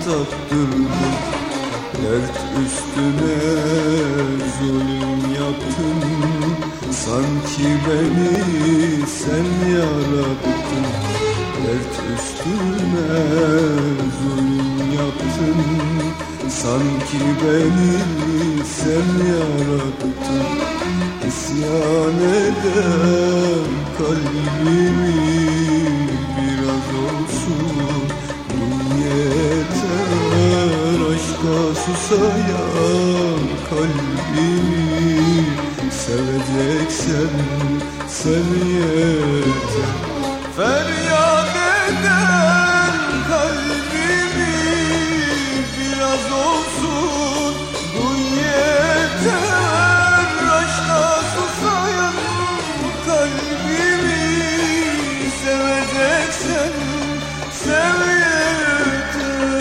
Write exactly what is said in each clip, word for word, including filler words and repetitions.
taktırdın. Dert üstüne zulüm yaptın, sanki beni sen yarattın. Dert üstüne zulüm yaptın, sanki beni sen yarattın. İsyan eden kalbimi biraz olsun yeter. Aşka susayan kalbimi seveceksen sen yeter. Feryat eden kalbimi biraz olsun duy yeter. Aşka susayan kalbimi seveceksen sev yeter.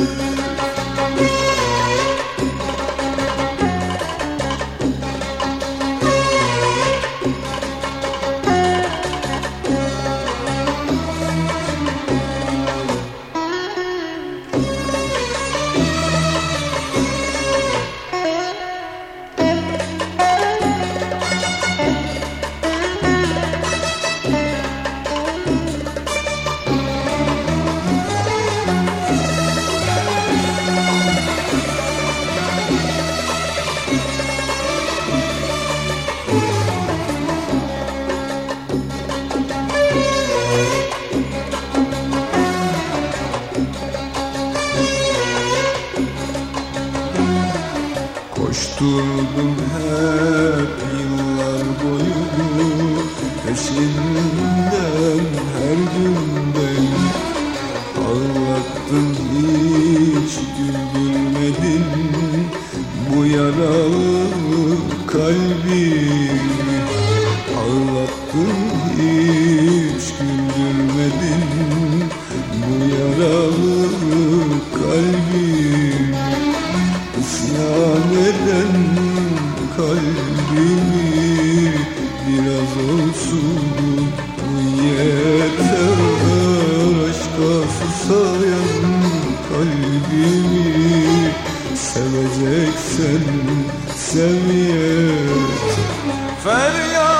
Koşturdum hep yıllar boyu peşinden her günden. Ağlattın hiç güldürmedin bu yaralı kalbimi. Ağlattın hiç güldürmedin bu yaralı kalbimi. İsyan eden kalbimi biraz olsun yeter. Aşka susayan kalbimi seveceksen sev yeter. Feryat